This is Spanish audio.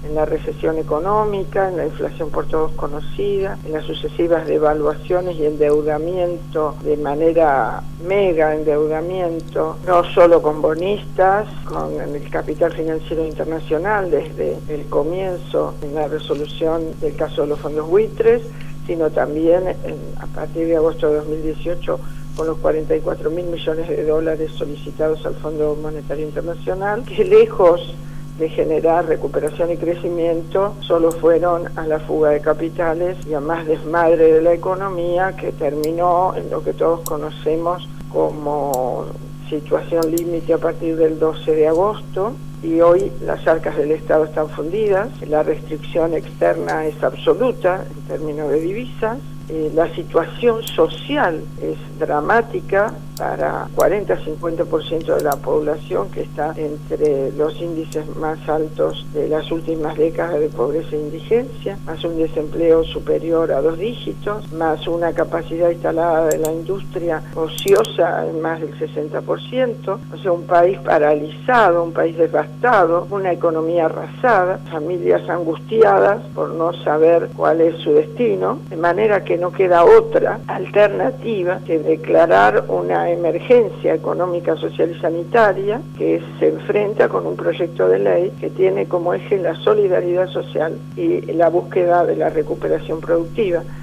en la recesión económica, en la inflación por todos conocida, en las sucesivas devaluaciones y endeudamiento de manera mega endeudamiento, no solo con bonistas, con el capital financiero internacional desde el comienzo en la resolución del caso de los fondos buitres, sino también a partir de agosto de 2018 con los 44.000 millones de dólares solicitados al Fondo Monetario Internacional, que lejos de generar recuperación y crecimiento, solo fueron a la fuga de capitales y a más desmadre de la economía, que terminó en lo que todos conocemos como situación límite a partir del 12 de agosto, y hoy las arcas del Estado están fundidas, la restricción externa es absoluta en términos de divisas, la situación social es dramática para 40-50% de la población, que está entre los índices más altos de las últimas décadas de pobreza e indigencia, más un desempleo superior a 2 dígitos, más una capacidad instalada de la industria ociosa en más del 60%, o sea, un país paralizado, un país devastado, una economía arrasada, familias angustiadas por no saber cuál es su destino, de manera que no queda otra alternativa que declarar una emergencia económica, social y sanitaria, que se enfrenta con un proyecto de ley que tiene como eje la solidaridad social y la búsqueda de la recuperación productiva.